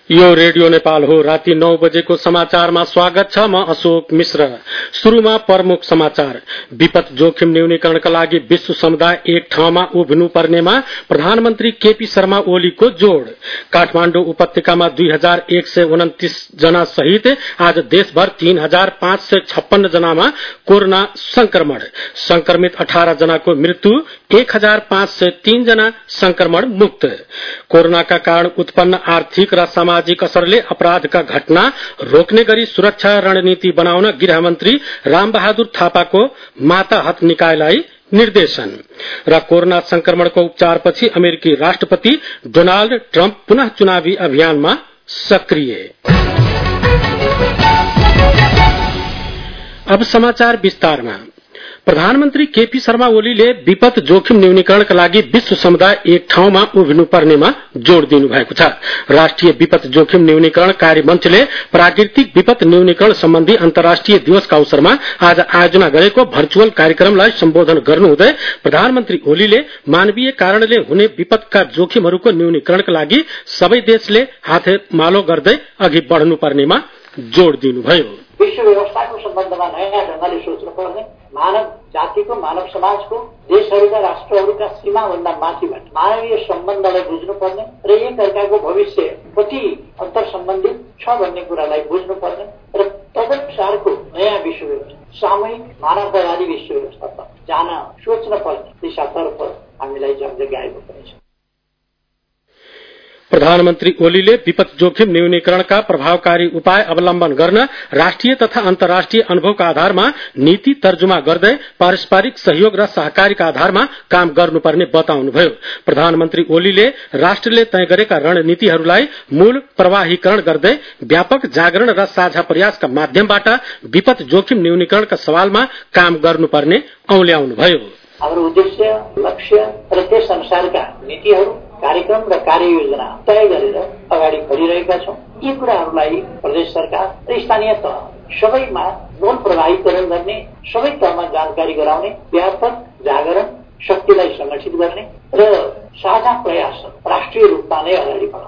यो रेडियो नेपाल हो। राति 9 बजेको समाचारमा स्वागत छ। म अशोक मिश्र। शुरूमा प्रमुख समाचार। विपद जोखिम न्यूनीकरणका लागि विश्व समुदाय एक ठाउँमा उभिनु पर्नेमा प्रधानमन्त्री केपी शर्मा ओलीको जोड़। काठमाडौँ उपत्यकामा 2129 जना सहित आज देशभर 3556 जनामा कोरोना संक्रमण। संक्रमित 18 जनाको मृत्यु, 1503 जना संक्रमण मुक्त। कोरोनाका कारण उत्पन्न आर्थिक र सामाजिक असरले अपराधका घटना रोक्ने गरी सुरक्षा रणनीति बनाउन गृहमन्त्री रामबहादुर थापाको माताहत निकायलाई निर्देशन। र कोरोना संक्रमणको उपचारपछि अमेरिकी राष्ट्रपति डोनाल्ड ट्रम्प पुनः चुनावी अभियानमा सक्रिय। अब समाचार विस्तारमा। प्रधानमन्त्री केपी शर्मा ओलीले विपद जोखिम न्यूनीकरणका लागि विश्व समुदाय एक ठाउँमा उभिनु पर्नेमा जोड़ दिनु भएको छ। राष्ट्रिय विपद जोखिम न्यूनीकरण कार्यमञ्चले प्राकृतिक विपद न्यूनीकरण सम्बन्धी अन्तर्राष्ट्रिय दिवसका अवसरमा आज आयोजना गरेको भर्चुअल कार्यक्रमलाई सम्बोधन गर्नुहुँदै प्रधानमन्त्री ओलीले मानवीय कारणले हुने विपदका जोखिमहरूको न्यूनीकरणका लागि सबै देशले हातेमालो गर्दै अघि बढ्नुपर्नेमा जोड़ दिनुभयो। विश्व व्यवस्थाको सम्बन्धमा नयाँ ढंगले सोच्नुपर्ने, मानव जातिको, मानव समाजको, देशहरूका, राष्ट्रहरूका सीमाभन्दा माथिबाट मानवीय सम्बन्धलाई बुझ्नुपर्ने र एक अर्काको भविष्य कति अन्तर सम्बन्धित छ भन्ने कुरालाई बुझ्नुपर्ने र तदनुसारको नयाँ विश्व व्यवस्था, सामूहिक मानवतावादी विश्व व्यवस्था जान सोच्न पर्ने दिशातर्फ हामीलाई जगजगाएको पनि छ। प्रधानमन्त्री ओलीले विपद जोखिम न्यूनीकरणका प्रभावकारी उपाय अवलम्बन गर्न राष्ट्रिय तथा अन्तर्राष्ट्रिय अनुभवका आधारमा नीति तर्जुमा गर्दै पारस्परिक सहयोग र सहकारीका आधारमा काम गर्नुपर्ने बताउनुभयो। प्रधानमन्त्री ओलीले राष्ट्रले तय गरेका रणनीतिहरूलाई मूल प्रवाहीकरण गर्दै व्यापक जागरण र साझा प्रयासका माध्यमबाट विपद जोखिम न्यूनीकरणका सवालमा काम गर्नुपर्ने औल्याउनुभयो। हाम्रो उद्देश्य, लक्ष्य र त्यस अनुसारका नीतिहरू, कार्यक्रम र कार्ययोजना तय गरेर अगाडि बढिरहेका छौं। यी कुराहरूलाई प्रदेश सरकार र स्थानीय तह सबैमा मूल प्रभावीकरण गर्ने, सबै तहमा जानकारी गराउने, व्यापक जागरण शक्तिलाई संगठित गर्ने र साझा प्रयास राष्ट्रिय रूपमा नै अगाडि बढाउने।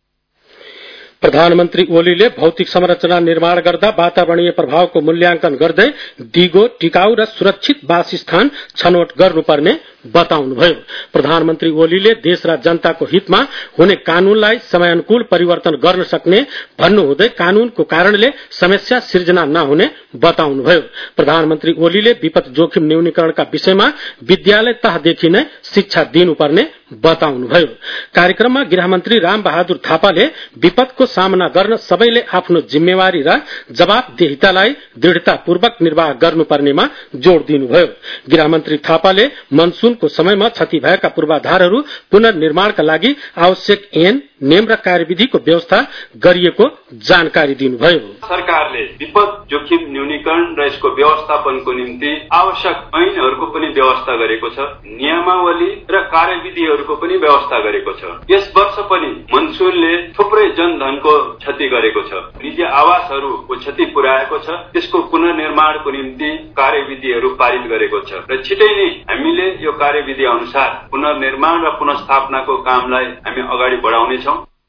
प्रधानमन्त्री ओलीले भौतिक संरचना निर्माण गर्दा वातावरणीय प्रभावको मूल्याङ्कन गर्दै दिगो, टिकाऊ र सुरक्षित वासस्थान छनौट गर्नुपर्ने बताउनुभयो। प्रधानमन्त्री ओलीले देश र जनताको हितमा हुने कानूनलाई समयानुकूल परिवर्तन गर्न सक्ने भन्नुहुँदै कानूनको कारणले समस्या सिर्जना नहुने बताउनुभयो। प्रधानमन्त्री ओलीले विपद जोखिम न्यूनीकरणका विषयमा विद्यालय तहदेखि नै शिक्षा दिनुपर्ने बताउनुभयो। कार्यक्रममा गृहमन्त्री रामबहादुर थापाले विपदको सामना गर्न सबैले आफ्नो जिम्मेवारी र जवाबदेहितालाई दृढतापूर्वक निर्वाह गर्नुपर्नेमा जोड़ दिनुभयो। गृहमन्त्री थापाले मनसूनको समयमा क्षति भएका पूर्वाधारहरू पुनर्निर्माणका लागि आवश्यक ऐन, नियम र कार्यविधिको व्यवस्था गरिएको जानकारी दिनुभयो। सरकारले विपद जोखिम न्यूनीकरण र यसको व्यवस्थापनको निम्ति आवश्यक ऐनहरूको पनि व्यवस्था गरेको छ, नियमावली र कार्यविधिहरूको पनि व्यवस्था गरेको छ। यस वर्ष पनि मनसूनले थुप्रै जनधनको क्षति गरेको छ, निजी आवासहरूको क्षति पुर्याएको छ। त्यसको पुनर्निर्माणको निम्ति कार्यविधिहरू पारित गरेको छ र छिटै नै हामीले यो कार्यविधि अनुसार पुनर्निर्माण र पुनर्स्थापनाको कामलाई हामी अगाडि बढाउनेछौँ।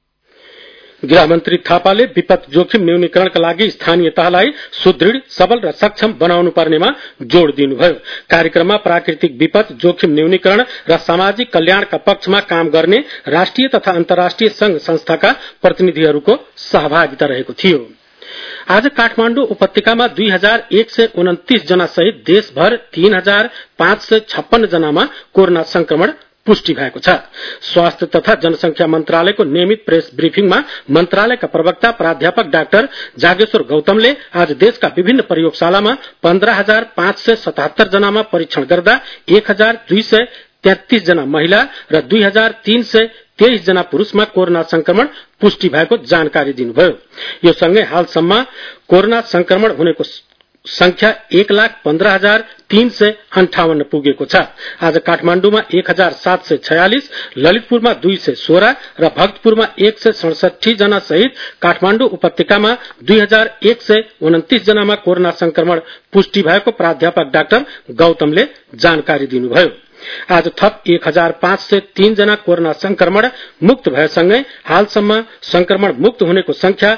गृहमन्त्री थापाले विपद जोखिम न्यूनीकरणका लागि स्थानीय तहलाई सुदृढ, सबल र सक्षम बनाउनु पर्नेमा जोड़ दिनुभयो। कार्यक्रममा प्राकृतिक विपद जोखिम न्यूनीकरण र सामाजिक कल्याणका पक्षमा काम गर्ने राष्ट्रिय तथा अन्तर्राष्ट्रिय संघ संस्थाका प्रतिनिधिहरूको सहभागिता रहेको थियो। आज काठमाडौँ उपत्यकामा 2129 जना सहित देशभर 3556 जनामा कोरोना संक्रमण पुष्टि भएको छ। स्वास्थ्य तथा जनसंख्या मन्त्रालयको नियमित प्रेस ब्रिफिङमा मन्त्रालयका प्रवक्ता प्राध्यापक डाक्टर जागेश्वर गौतमले आज देशका विभिन्न प्रयोगशालामा 15577 जनामा परीक्षण गर्दा 1233 जना महिला र 2323 जना पुरुषमा कोरोना संक्रमण पुष्टि भएको जानकारी दिनुभयो। यो सँगै हालसम्म कोरोना संक्रमण हुनेको संख्या 1,15,358 पुगेको छ। आज काठमाडौँमा 1,746, ललितपुरमा 216 र भक्तपुरमा 167 जना सहित काठमाडौँ उपत्यकामा 2129 जनामा कोरोना संक्रमण पुष्टि भएको प्राध्यापक डाक्टर गौतमले जानकारी दिनुभयो। आज थप 1503 जना कोरोना संक्रमण मुक्त भएसँगै हालसम्म संक्रमण मुक्त हुनेको संख्या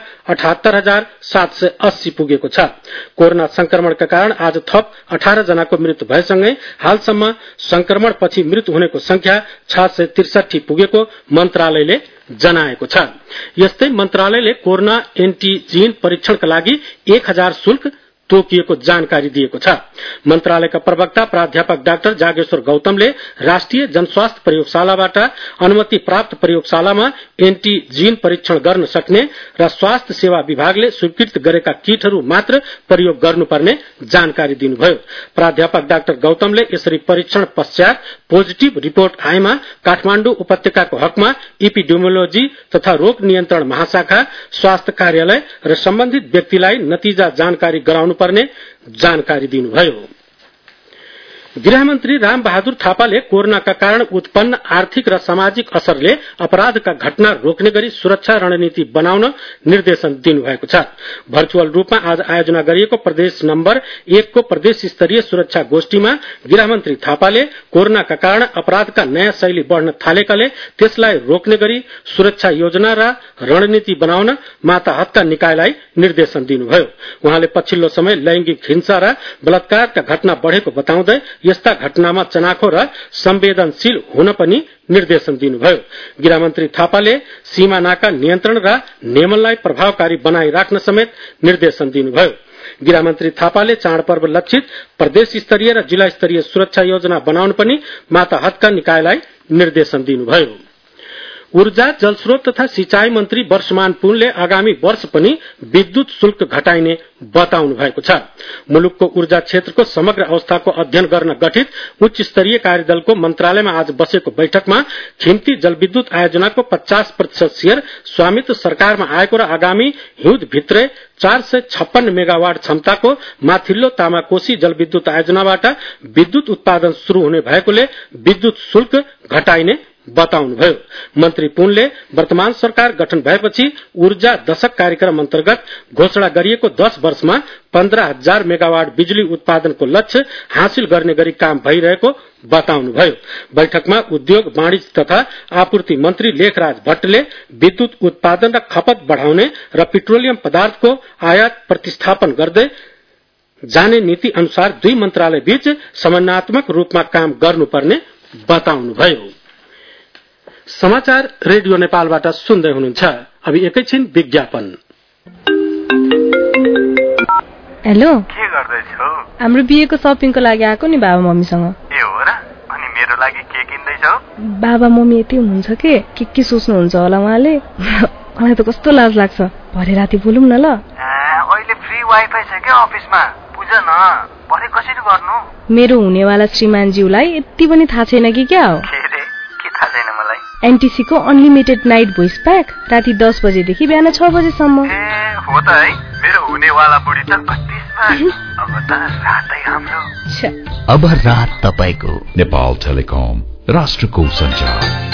78780 पुगेको छ। कोरोना संक्रमणका कारण आज थप 18 जनाको मृत्यु भएसँगै हालसम्म संक्रमण पछि मृत्यु हुनेको संख्या 663 पुगेको मन्त्रालयले जनाएको छ। यस्तै मन्त्रालयले कोरोना एन्टिजेन परीक्षणका लागि 1000 शुल्क तोकिएको जानकारी दिएको छ। मन्त्रालयका प्रवक्ता प्राध्यापक डाक्टर जागेश्वर गौतमले राष्ट्रिय जनस्वास्थ्य प्रयोगशालाबाट अनुमति प्राप्त प्रयोगशालामा एन्टिजेन परीक्षण गर्न सक्ने र स्वास्थ्य सेवा विभागले स्वीकृत गरेका किटहरू मात्र प्रयोग गर्नुपर्ने जानकारी दिनुभयो। प्राध्यापक डाक्टर गौतमले यसरी परीक्षण पश्चात पोजिटिभ रिपोर्ट आएमा काठमाडौँ उपत्यकाको हकमा एपिडेमियोलोजी तथा रोग नियन्त्रण महाशाखा, स्वास्थ्य कार्यालय र सम्बन्धित व्यक्तिलाई नतिजा जानकारी गराउनु पर्ने जानकारी दिनुभयो। गृहमन्त्री रामबहादुर थापाले कोरोनाका कारण उत्पन्न आर्थिक र सामाजिक असरले अपराधका घटना रोक्ने गरी सुरक्षा रणनीति बनाउन निर्देशन दिनुभएको छ। भर्चुअल रूपमा आज आयोजना गरिएको प्रदेश नम्बर 1 को प्रदेश स्तरीय सुरक्षा गोष्ठीमा गृहमन्त्री थापाले कोरोनाका कारण अपराधका नयाँ शैली बढ़न थालेकाले त्यसलाई रोक्ने गरी सुरक्षा योजना र रणनीति बनाउन माताहतका निकायलाई निर्देशन दिनुभयो। उहाँले पछिल्लो समय लैंगिक हिंसा र बलात्कारका घटना बढ़ेको बताउँदै यस्ता घटनामा चनाखो र संवेदनशील हुन पनि निर्देशन दिनुभयो। गृहमन्त्री थापाले सीमा नाका नियन्त्रण र नियमनलाई प्रभावकारी बनाइराख्न समेत निर्देशन दिनुभयो। गृहमन्त्री थापाले चाडपर्व लक्षित प्रदेश स्तरीय र जिल्ला स्तरीय सुरक्षा योजना बनाउन पनि माताहतका निकायलाई निर्देशन दिनुभयो। ऊर्जा, जलस्रोत तथा सिंचाई मन्त्री वर्षमान पुनले आगामी वर्ष पनि विद्युत शुल्क घटाइने बताउनु भएको छ। मुलुकको ऊर्जा क्षेत्रको समग्र अवस्थाको अध्ययन गर्न गठित उच्च स्तरीय कार्यदलको मन्त्रालयमा आज बसेको बैठकमा खिम्ती जलविद्युत आयोजनाको 50% शेयर स्वामित्व सरकारमा आएको र आगामी हिउँद भित्रै 456 मेगावाट क्षमताको माथिल्लो तामाकोशी जलविद्युत आयोजनाबाट विद्युत उत्पादन शुरू हुने भएकोले विद्युत शुल्क घटाइने बताउनुभयो। मन्त्री पुनले वर्तमान सरकार गठन भएपछि ऊर्जा दशक कार्यक्रम अन्तर्गत घोषणा गरिएको 10 वर्षमा 15,000 मेगावाट बिजुली उत्पादनको लक्ष्य हासिल गर्ने गरी काम भइरहेको बताउनुभयो। बैठकमा उद्योग, वाणिज्य तथा आपूर्ति मन्त्री लेखराज भट्टले विद्युत उत्पादन र खपत बढ़ाउने र पेट्रोलियम पदार्थको आयात प्रतिस्थापन गर्दै जाने नीति अनुसार दुई मन्त्रालय बीच समन्वयात्मक रूपमा काम गर्नुपर्ने बताउनुभयो। समाचार रेडियो नेपालबाट सुन्दै हुनुहुन्छ। अब एकैछिन विज्ञापन। हेलो, के गर्दैछौ? हाम्रो बिहेको शपिङको लागि आएको नि बाबा मम्मीसँग। ए हो र? अनि मेरो लागि के किन्दैछौ? बाबा मम्मी यति हुनुहुन्छ के सोच्नुहुन्छ होला उहाँले। मलाई त कस्तो लाज लाग्छ। भरे राति बोलौँ न ल। अहिले फ्री वाइफाई छ के अफिसमा? बुझ न, भरे कसरी गर्नु? मेरो हुनेवाला श्रीमानज्यूलाई यति पनि थाहा छैन कि क्या हो? के थाहा छैन मलाई? एनटीसी को अनलिमिटेड नाइट भोइस प्याक राति 10 बजेदेखि बिहान 6 बजेसम्म। ए हो त है, मेरो हुनेवाला बुढी त कति स्मार्ट। अब त रातै हाम्रो। अब रात तपाईको। नेपाल टेलिकम, राष्ट्रको सञ्चार।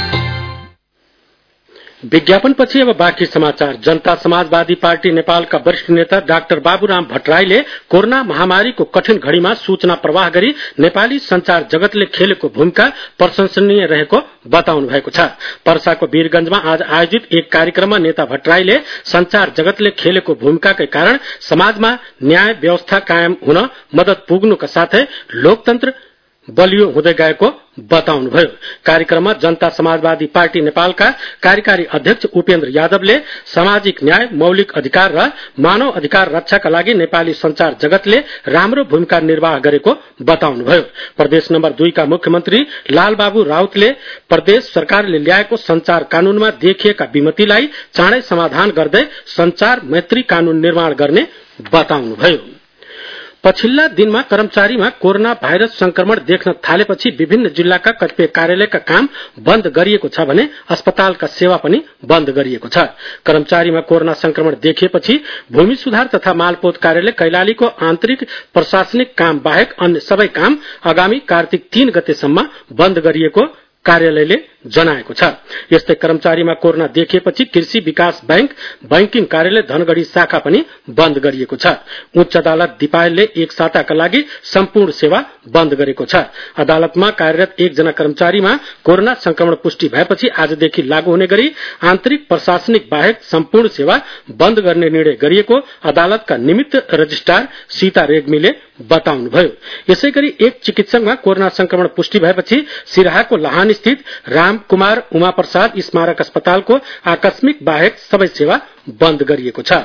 विज्ञापनपछि अब बाँकी समाचार। जनता समाजवादी पार्टी नेपालका वरिष्ठ नेता डाक्टर बाबुराम भट्टराईले कोरोना महामारीको कठिन घड़ीमा सूचना प्रवाह गरी नेपाली संचार जगतले खेलेको भूमिका प्रशंसनीय रहेको बताउनु भएको छ। पर्साको वीरगंजमा आज आयोजित एक कार्यक्रममा नेता भट्टराईले संचार जगतले खेलेको भूमिकाकै कारण समाजमा न्याय व्यवस्था कायम हुन मदत पुग्नुका साथै लोकतन्त्र बलियो हुँदै गएको बताउनुभयो। कार्यक्रममा जनता समाजवादी पार्टी नेपालका कार्यकारी अध्यक्ष उपेन्द्र यादवले सामाजिक न्याय, मौलिक अधिकार र मानव अधिकार रक्षाका लागि नेपाली संचार जगतले राम्रो भूमिका निर्वाह गरेको बताउनुभयो। प्रदेश नम्बर 2 का मुख्यमन्त्री लालबाबु राउतले प्रदेश सरकारले ल्याएको संचार कानूनमा देखिएका विमतिलाई चाँडै समाधान गर्दै संचार मैत्री कानून निर्माण गर्ने बताउनुभयो। पछिल्ला दिनमा कर्मचारीमा कोरोना भाइरस संक्रमण देख्न थालेपछि विभिन्न जिल्लाका कतिपय कार्यालयका काम बन्द गरिएको छ भने अस्पतालका सेवा पनि बन्द गरिएको छ। कर्मचारीमा कोरोना संक्रमण देखिएपछि भूमि सुधार तथा मालपोत कार्यालय कैलालीको आन्तरिक प्रशासनिक काम बाहेक अन्य सबै काम आगामी कार्तिक 3 गतेसम्म बन्द गरिएको कार्यालयले जनाएको छ। यस्तै कर्मचारीमा कोरोना देखिएपछि कृषि विकास बैंक बैंकिङ कार्यालय धनगढ़ी शाखा पनि बन्द गरिएको छ। उच्च अदालत दिपायलले एक साताका लागि सम्पूर्ण सेवा बन्द गरेको छ। अदालतमा कार्यरत एकजना कर्मचारीमा कोरोना संक्रमण पुष्टि भएपछि आजदेखि लागू हुने गरी आन्तरिक प्रशासनिक बाहेक सम्पूर्ण सेवा बन्द गर्ने निर्णय गरिएको अदालतका निमित्त रजिस्ट्रार सीता रेग्मीले बताउनुभयो। यसैगरी एक चिकित्सकमा कोरोना संक्रमण पुष्टि भएपछि सिराहाको लाहान स्थित रामकुमार उमा प्रसाद स्मारक अस्पतालको आकस्मिक बाहेक सबै सेवा बन्द गरिएको छ।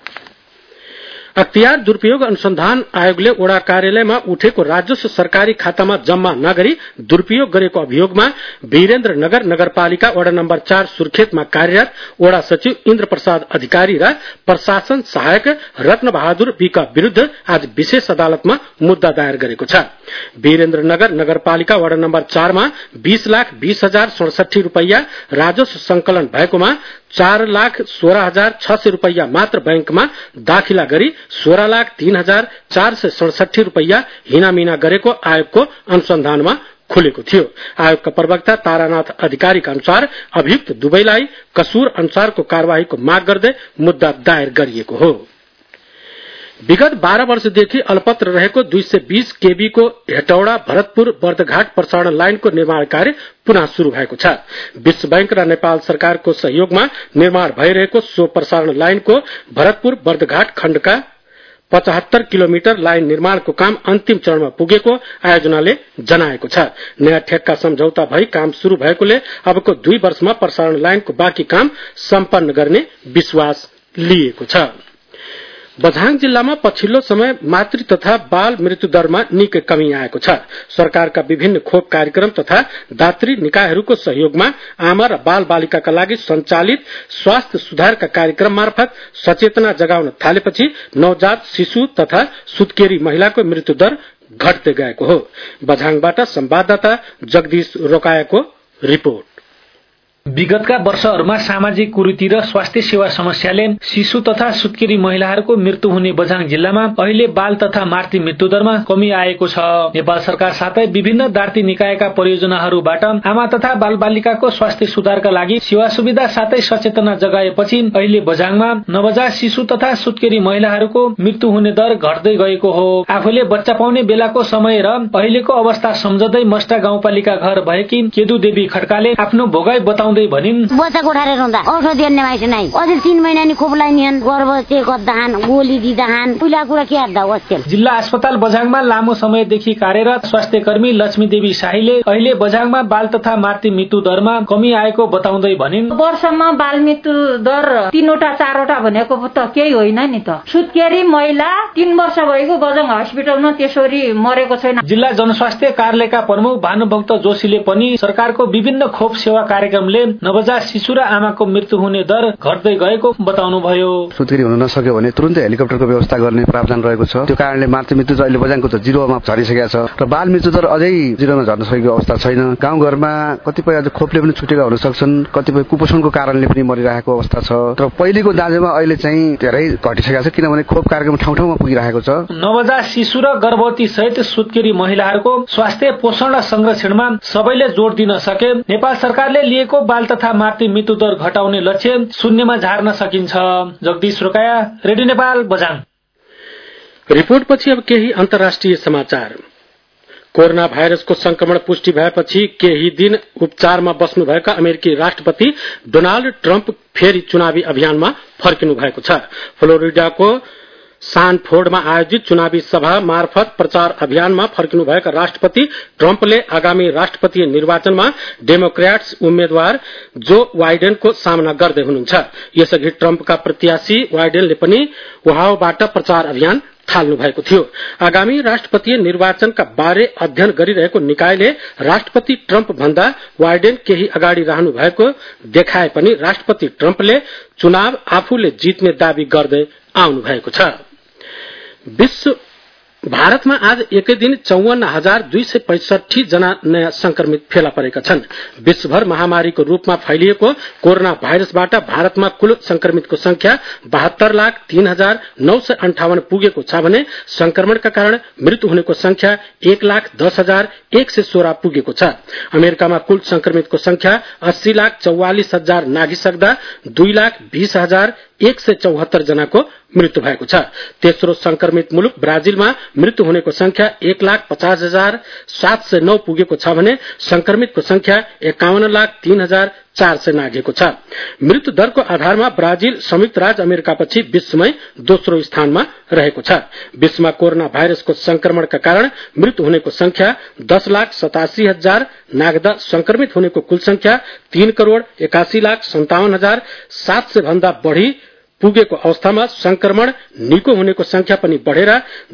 अख्तियार दुरूपयोग अनुसन्धान आयोगले वडा कार्यालयमा उठेको राजस्व सरकारी खातामा जम्मा नगरी दुरूपयोग गरेको अभियोगमा वीरेन्द्र नगर नगरपालिका वडा नम्बर 4 सुर्खेतमा कार्यरत वडा सचिव इन्द्र प्रसाद अधिकारी र प्रशासन सहायक रत्न बहादुर विक विरूद्ध आज विशेष अदालतमा मुद्दा दायर गरेको छ। वीरेन्द्र नगर नगरपालिका वडा नम्बर 4 मा 20,20,067 रुपैयाँ राजस्व संकलन भएकोमा 4,16,600 रुपैयाँ मात्र बैंकमा दाखिला गरी 16,03,467 रुपैयाँ हिनामिना गरेको आयोगको अनुसन्धानमा खुलेको थियो। आयोगका प्रवक्ता तारानाथ अधिकारीका अनुसार अभियुक्त दुवैलाई कसूर अनुसारको कार्यवाहीको माग गर्दै मुद्दा दायर गरिएको हो। विगत 12 वर्षदेखि अल्पत्र रहेको 220 केबी को हेटौडा भरतपुर बर्दघाट प्रसारण लाइनको निर्माण कार्य पुनः शुरू भएको छ। विश्व बैंक र नेपाल सरकारको सहयोगमा निर्माण भइरहेको सो प्रसारण लाइनको भरतपुर बर्दघाट खण्डका 75 किलोमिटर लाइन निर्माणको काम अन्तिम चरणमा पुगेको आयोजनाले जनाएको छ। नयाँ ठेक्का सम्झौता भई काम शुरू भएकोले अबको 2 वर्षमा प्रसारण लाइनको बाँकी काम सम्पन्न गर्ने विश्वास लिएको छ। बझाङ जिल्लामा पछिल्लो समय मातृ तथा बाल मृत्यु दरमा निकै कमी आएको छ। सरकारका विभिन्न खोप कार्यक्रम तथा दात्री निकायहरूको सहयोगमा आमा र बाल बालिकाका लागि सञ्चालित स्वास्थ्य सुधारका कार्यक्रम मार्फत सचेतना जगाउन थालेपछि नवजात शिशु तथा सुत्केरी महिलाको मृत्यु दर घट्दै गएको हो। बझाङबाट संवाददाता जगदीश रोकायाको रिपोर्ट। विगतका वर्षहरूमा सामाजिक कुरीति र स्वास्थ्य सेवा समस्याले शिशु तथा सुत्केरी महिलाहरूको मृत्यु हुने बझाङ जिल्लामा अहिले बाल तथा मातृ मृत्यु दरमा कमी आएको छ। नेपाल सरकार साथै विभिन्न दार्ती निकायका परियोजनाहरूबाट आमा तथा बाल बालिकाको स्वास्थ्य सुधारका लागि सेवा सुविधा साथै सचेतना जगाएपछि अहिले बझाङमा नवजात शिशु तथा सुत्केरी महिलाहरूको मृत्यु हुने दर घट्दै गएको हो। आफूले बच्चा पाउने बेलाको समय र अहिलेको अवस्था सम्झदै मस्टा गाउँपालिका घर भएकी केदु देवी खड्काले आफ्नो भोगाई बताउँदै भनिन्। बच्चा कोठारे रहँदा औषधि अन्य माइस नै अझै 3 महिना नि खोप लाइनिहन गर्भ चेक गर्दाहन गोली दिदाहन पुला कुरा के हाद्दा वस्तेल। जिल्ला अस्पताल बझाङमा लामो समयदेखि कार्यरत स्वास्थ्य कर्मी लक्ष्मी देवी शाहीले अहिले बझाङमा बाल तथा मातृ मृत्यु दरमा कमी आएको बताउँदै भनिन्। वर्षमा बाल मृत्यु दर 3वटा 4वटा भनेको त केही होइन नि त। सुत्केरी महिला 3 वर्ष भएको बझाङ हस्पिटलमा त्यसरी मरेको छैन। जिल्ला जनस्वास्थ्य कार्यालयका प्रमुख भानुभक्त जोशीले पनि सरकारको विभिन्न खोप सेवा कार्यक्रमले नवजात शिशु र आमाको मृत्यु हुने दर घट्दै गएको बताउनुभयो। सुत्केरी हुन नसक्यो भने तुरुन्तै हेलिकप्टरको व्यवस्था गर्ने प्रावधान रहेको छ। त्यो कारणले मातृ मृत्यु दर अहिले बझाङको त 0मा झरिसकेको छ र बाल मृत्यु दर अझै 0मा झर्न सकेको अवस्था छैन। गाउँघरमा कतिपय अझ खोपले पनि छुटेका हुन सक्छन्, कतिपय कुपोषणको कारणले पनि मरिरहेको अवस्था छ। तर पहिलेको दाँजोमा अहिले चाहिँ धेरै घटिसकेको छ किनभने खोप कार्यक्रम ठाउँ ठाउँमा पुगिरहेको छ। नवजात शिशु र गर्भवती सहित सुत्केरी महिलाहरूको स्वास्थ्य पोषण र संरक्षणमा सबैले जोड दिन सके नेपाल सरकारले लिएको बाल तथा मातृ मृत्यु दर घटाउने लक्ष्य शून्यमा झार्न सकिन्छ। जगदीश रोकाया, रेडियो नेपाल, बझाङ। रिपोर्टपछि अब केही अन्तर्राष्ट्रिय समाचार। कोरोना भाइरसको संक्रमण पुष्टि भएपछि केही दिन उपचारमा बस्नुभएका अमेरिकी राष्ट्रपति डोनाल्ड ट्रम्प फेरि चुनावी अभियानमा फर्किनु भएको छ। फ्लोरिडाको सानफोर्डमा आयोजित चुनावी सभा मार्फत प्रचार अभियानमा फर्किनुभएका राष्ट्रपति ट्रम्पले आगामी राष्ट्रपतीय निर्वाचनमा डेमोक्रेट्स उम्मेद्वार जो बाइडेनको सामना गर्दै हुनुहुन्छ। यसअघि ट्रम्पका प्रत्याशी बाइडेनले पनि ओहायोबाट प्रचार अभियान थाल्नु भएको थियो। आगामी राष्ट्रपतीय निर्वाचनका बारे अध्ययन गरिरहेको निकायले राष्ट्रपति ट्रम्प भन्दा बाइडेन केही अगाडि रहनु भएको देखाए पनि राष्ट्रपति ट्रम्पले चुनाव आफूले जित्ने दावी गर्दै आउनु भएको छ। विश्व भारतमा आज एकै दिन 54,265 जना नयाँ संक्रमित फेला परेका छन्। विश्वभर महामारीको रूपमा फैलिएको कोरोना भाइरसबाट भारतमा कुल संक्रमितको संख्या 72,03,958 पुगेको छ भने संक्रमणका कारण मृत्यु हुनेको संख्या 1,10,116 पुगेको छ। अमेरिकामा कुल संक्रमितको संख्या 80,44,000 नाघिसक्दा 2,20,174 जनाको मृत्यु भएको छ। तेस्रो संक्रमित मुलुक ब्राजिलमा मृत्यु हुनेको संख्या 1,50,709 पुगेको छ भने संक्रमितको संख्या 51,03,400 नाघेको छ। मृत्यु दरको आधारमा ब्राजिल संयुक्त राज्य अमेरिकापछि विश्वमै दोस्रो स्थानमा रहेको छ। विश्वमा कोरोना भाइरसको संक्रमणका कारण मृत्यु हुनेको संख्या 10,87,000 नाग्दा संक्रमित हुनेको कुल संख्या 3,81,57,700 भन्दा बढ़ी पुगेको अवस्थामा संक्रमण निको हुनेको संख्या पनि बढ़ेर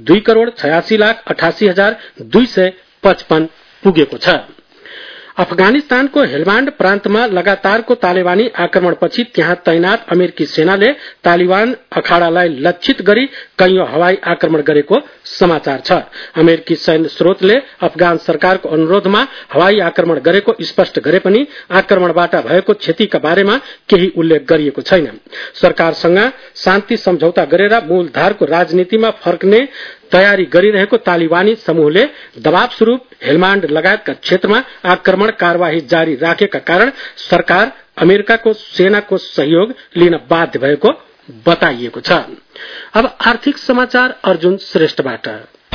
2,86,88,255 पुगेको छ। अफगानिस्तानको हेलमाण्ड प्रान्तमा लगातारको तालिबानी आक्रमणपछि त्यहाँ तैनात अमेरिकी सेनाले तालिबान अखाडालाई लक्षित गरी कैयौं हवाई आक्रमण गरेको समाचार छ। अमेरिकी सैन्य स्रोतले अफगान सरकारको अनुरोधमा हवाई आक्रमण गरेको स्पष्ट गरे पनि आक्रमणबाट भएको क्षतिका बारेमा केही उल्लेख गरिएको छैन। सरकारसँग शान्ति सम्झौता गरेर मूलधारको राजनीतिमा फर्कने तयारी गरिरहेको तालिबानी समूहले दबाव स्वरूप हेलमाण्ड लगायतका क्षेत्रमा आक्रमण कार्यवाही जारी राखेका कारण सरकार अमेरिकाको सेनाको सहयोग लिन बाध्य भएको बताइएको छ। अब आर्थिक समाचार अर्जुन श्रेष्ठबाट।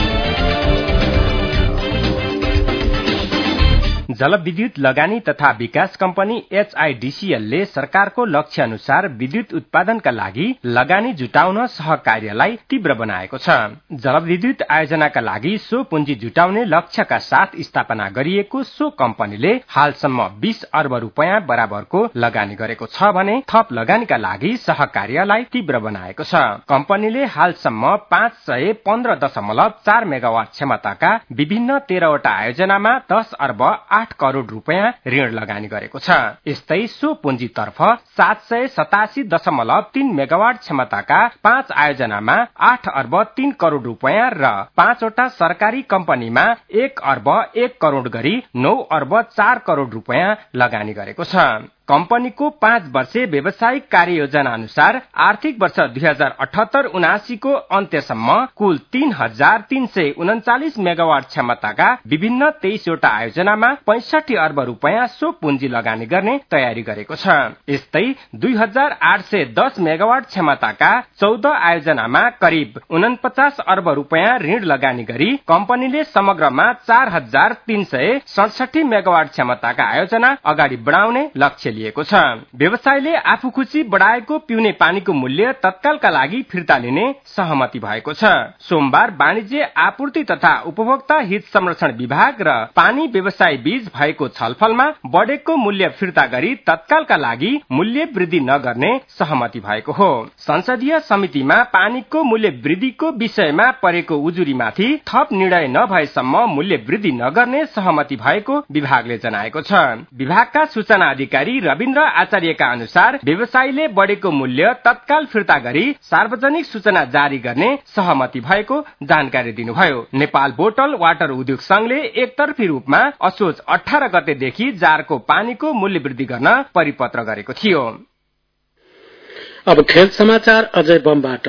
जलविद्युत लगानी तथा विकास कम्पनी HIDCL ले सरकारको लक्ष्य अनुसार विद्युत उत्पादनका लागि लगानी जुटाउन सहकार्यलाई तीव्र बनाएको छ। जलविद्युत आयोजनाका लागि सो पुँजी जुटाउने लक्ष्यका साथ स्थापना गरिएको सो कम्पनीले हालसम्म 20 अर्ब रुपैयाँ बराबरको लगानी गरेको छ भने थप लगानीका लागि सहकार्यलाई तीव्र बनाएको छ। कम्पनीले हालसम्म 515.4 मेगावाट क्षमताका विभिन्न 13 वटा आयोजनामा 10 अर्ब 8 करोड़ रुपैयाँ ऋण लगानी गरेको छ। यस्तै सो पुँजीतर्फ 787.3 मेगावाट क्षमताका 5 आयोजनामा 8 अर्ब 3 करोड़ रुपैयाँ र 5 वटा सरकारी कम्पनीमा 1 अर्ब 1 करोड़ गरी 9 अर्ब 4 करोड़ रुपैयाँ लगानी गरेको छ। कम्पनीको 5 वर्षे व्यावसायिक कार्ययोजना अनुसार आर्थिक वर्ष 2078-79 को अन्त्यसम्म कुल 3,339 मेगावाट क्षमताका विभिन्न 23 वटा आयोजनामा 65 अर्ब रुपैयाँ सो पुँजी लगानी गर्ने तयारी गरेको छ। यस्तै 2,810 मेगावाट क्षमताका 14 आयोजनामा करिब 49 अर्ब रुपैयाँ ऋण लगानी गरी कम्पनीले समग्रमा 4,367 मेगावाट क्षमताका आयोजना अगाडि बढाउने लक्ष्य लिएको छ। व्यवसायले आफू खुसी बढाएको पिउने पानीको मूल्य तत्कालका लागि फिर्ता लिने सहमति भएको छ। सोमबार वाणिज्य आपूर्ति तथा उपभोक्ता हित संरक्षण विभाग र पानी व्यवसाय बीच भएको छलफलमा बढेको मूल्य फिर्ता गरी तत्कालका लागि मूल्य वृद्धि नगर्ने सहमति भएको हो। संसदीय समितिमा पानीको मूल्य वृद्धिको विषयमा परेको उजुरीमाथि थप निर्णय नभएसम्म मूल्य वृद्धि नगर्ने सहमति भएको विभागले जनाएको छ। विभागका सूचना अधिकारी रविन्द्र आचार्यका अनुसार व्यवसायीले बढेको मूल्य तत्काल फिर्ता गरी सार्वजनिक सूचना जारी गर्ने सहमति भएको जानकारी दिनुभयो। नेपाल बोटल वाटर उद्योग संघले एकतर्फी रूपमा असोज 18 गतेदेखि जारको पानीको मूल्य वृद्धि गर्न परिपत्र गरेको थियो। अब खेल समाचार अजय बमबाट।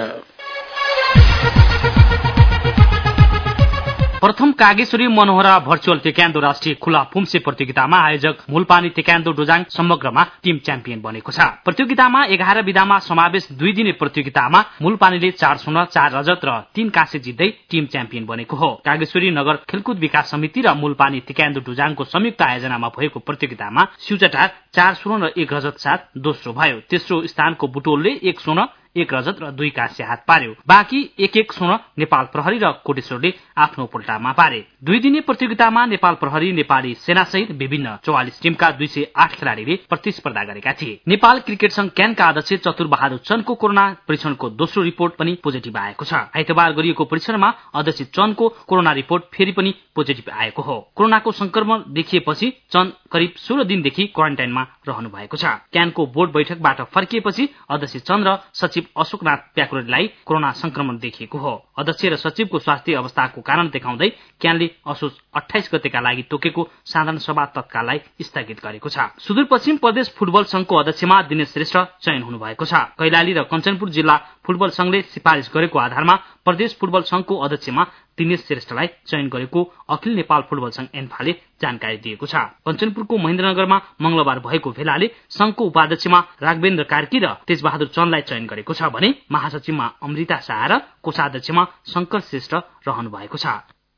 प्रथम कागेश्वरी मनोहरा भर्चुअल टेक्वान्डो राष्ट्रिय खुला फुम्से प्रतियोगितामा आयोजक मूलपानी टेक्वान्डो डोजाङ समग्रमा टिम च्याम्पियन बनेको छ। प्रतियोगितामा 11 विधामा समावेश 2 दिने प्रतियोगितामा मूलपानीले 4 स्वर्ण 4 रजत र 3 काँसे जित्दै टिम च्याम्पियन बनेको हो। कागेश्वरी नगर खेलकुद विकास समिति र मूलपानी टेक्वान्डो डोजाङको संयुक्त आयोजनामा भएको प्रतियोगितामा स्युचटार 4 स्वर्ण र 1 रजत साथ दोस्रो भयो। तेस्रो स्थानको बुटोलले 1 स्वर्ण 1 रजत र 2 काँस्य हात पार्यो। बाँकी 1-1 स्वर्ण नेपाल प्रहरी र कोटेश्वरले आफ्नो पल्टामा पारे। 2 दिने प्रतियोगितामा नेपाल प्रहरी नेपाली सेना सहित विभिन्न 44 टिमका 208 खेलाड़ीले प्रतिस्पर्धा गरेका थिए। नेपाल क्रिकेट संघ क्यानका अध्यक्ष चतुर बहादुर चन्दको कोरोना परीक्षणको दोस्रो रिपोर्ट पनि पोजिटिभ आएको छ। आइतबार गरिएको परीक्षणमा अध्यक्ष चन्दको कोरोना रिपोर्ट फेरि पनि पोजिटिभ आएको हो। कोरोनाको संक्रमण देखिएपछि चन्द करिब 16 दिनदेखि क्वारेन्टाइनमा रहनु भएको छ। क्यानको बोर्ड बैठकबाट फर्किएपछि अध्यक्ष चन्द र सचिव अशोकनाथ प्याकुरेलाई कोरोना संक्रमण देखिएको हो। अध्यक्ष र सचिवको स्वास्थ्य अवस्थाको कारण देखाउँदै क्यानले असोज 28 गतेका लागि तोकेको साधारण सभा तत्काललाई स्थगित गरेको छ। सुदूरपश्चिम प्रदेश फुटबल संघको अध्यक्षमा दिनेश श्रेष्ठ चयन हुनुभएको छ। कैलाली र कञ्चनपुर जिल्ला फुटबल संघले सिफारिस गरेको आधारमा प्रदेश फुटबल संघको अध्यक्षमा दिनेश श्रेष्ठलाई चयन गरेको अखिल नेपाल फुटबल संघ एन्फाले जानकारी दिएको छ। कञ्चनपुरको महेन्द्रनगरमा मंगलबार भएको भेलाले संघको उपाध्यक्षमा राघवेन्द्र कार्की र तेजबहादुर चन्दलाई चयन गरेको छ भने महासचिवमा अमृता शाह र कोषाध्यक्षमा शंकर श्रेष्ठ रहनु भएको छ।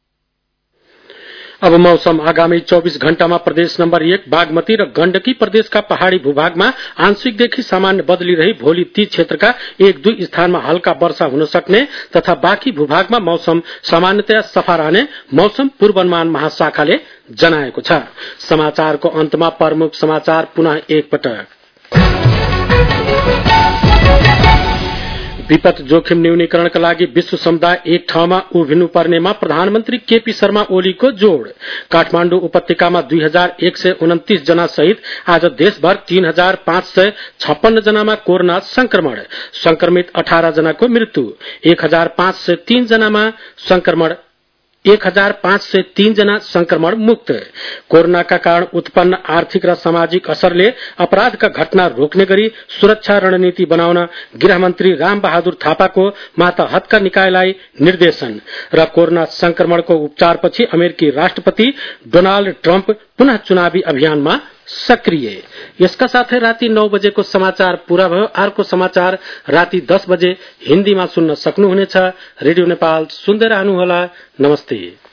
अब मौसम। आगामी 24 घण्टामा प्रदेश नम्बर 1 बागमती र गण्डकी प्रदेशका पहाड़ी भूभागमा आंशिकदेखि सामान्य बदली रही भोलि ती क्षेत्रका 1-2 स्थानमा हल्का वर्षा हुन सक्ने तथा बाँकी भूभागमा मौसम सामान्यतया सफा रहने मौसम पूर्वानुमान महाशाखाले जनाएको छ। समाचारको अन्तमा प्रमुख समाचार पुनः एकपटक। विपद जोखिम न्यूनीकरणका लागि विश्व समुदाय एक ठाउँमा उभिनुपर्नेमा प्रधानमन्त्री केपी शर्मा ओलीको जोड़। काठमाण्डु उपत्यकामा 2129 जना सहित आज देशभर 3556 जनामा कोरोना संक्रमण। संक्रमित 18 जनाको मृत्यु। 1503 जना संक्रमण मुक्त। कोरोनाका कारण उत्पन्न आर्थिक र सामाजिक असरले अपराधका घटना रोक्ने गरी सुरक्षा रणनीति बनाउन गृहमन्त्री रामबहादुर थापाको मातहतका निकायलाई निर्देशन। र कोरोना संक्रमणको उपचारपछि अमेरिकी राष्ट्रपति डोनाल्ड ट्रम्प पुनः चुनावी अभियानमा सक्रिय। यसका साथै राति 9 बजेको समाचार पूरा भयो। अर्को समाचार राति 10 बजे हिन्दीमा सुन्न सक्नुहुनेछ। रेडियो नेपाल सुन्दै रहनुहोला। नमस्ते।